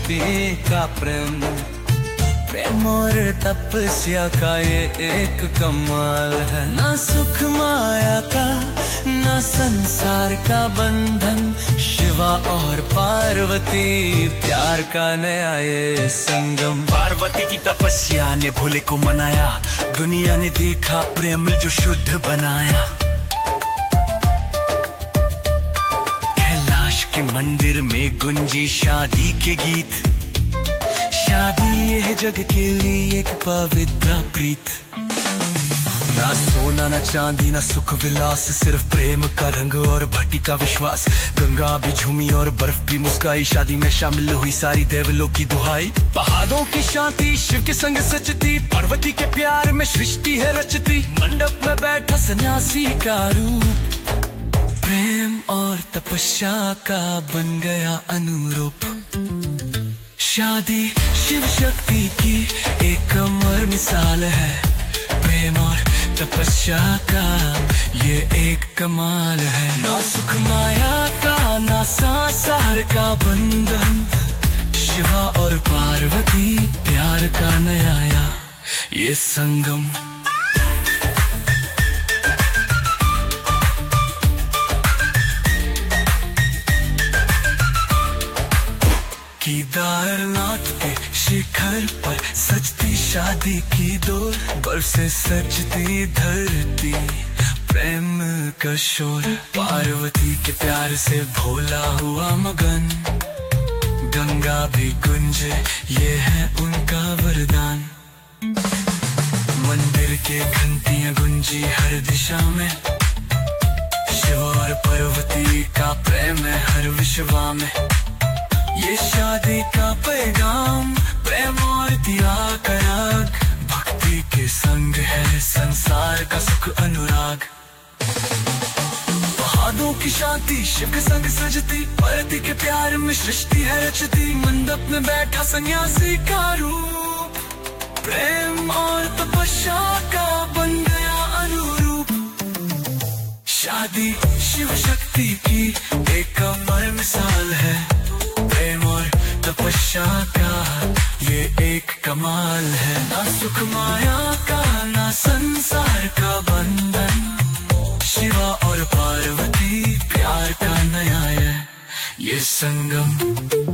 पार्वती का प्रेम, प्रेम और तपस्या का ये एक कमाल है। ना सुख माया का ना संसार का बंधन, शिवा और पार्वती प्यार का नया ये संगम। पार्वती की तपस्या ने भोले को मनाया, दुनिया ने देखा प्रेम जो शुद्ध बनाया। कैलाश के मंदिर में गुंजी शादी के गीत, शादी ये जग के लिए एक पवित्र प्रीत। ना सोना ना चांदी ना सुख विलास, सिर्फ प्रेम का रंग और भट्टी का विश्वास। गंगा भी झूमी और बर्फ भी मुस्काई, शादी में शामिल हुई सारी देवलों की दुहाई। पहाड़ों की शांति शिव के संग सचती, पार्वती के प्यार में सृष्टि है रचती। मंडप में बैठा सन्यासी का रूप, प्रेम और तपस्या का बन गया अनुरूप। शादी शिव शक्ति की एक अमर मिसाल है, प्रेम और तपस्या का ये एक कमाल है। ना सुख माया का ना संसार का बंधन, शिवा और पार्वती प्यार का नया ये संगम। केदारनाथ के शिखर पर सजती शादी की डोर, बर्फ से सजती धरती प्रेम का शोर। पार्वती के प्यार से भोला हुआ मगन, गंगा भी गुंजे ये है उनका वरदान। मंदिर के घंटियां गुंजी हर दिशा में, शिव और पार्वती का प्रेम है हर विश्वा में। ये शादी का पैगाम प्रेम और त्याग का राग, भक्ति के संग है संसार का सुख अनुराग। पहाड़ों की शांति शिव के संग सजती, पार्वती के प्यार में सृष्टि है रचती। मंडप में बैठा सन्यासी का रूप, प्रेम और तपस्या का बन गया अनुरूप। शादी शिव शक्ति की एक अमर मिसाल है, प्रेम और तपस्या का ये एक कमाल है। ना सुख माया का ना संसार का बंधन, शिवा और पार्वती प्यार का नया है ये संगम।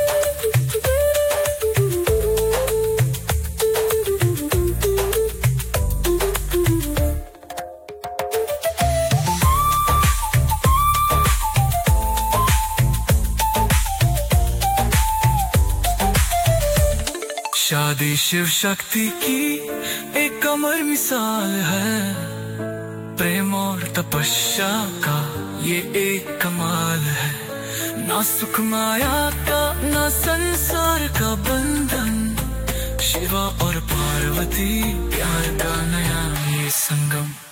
शादी शिव शक्ति की एक अमर मिसाल है, प्रेम और तपस्या का ये एक कमाल है। ना सुख माया का ना संसार का बंधन, शिवा और पार्वती प्यार का नया ये संगम।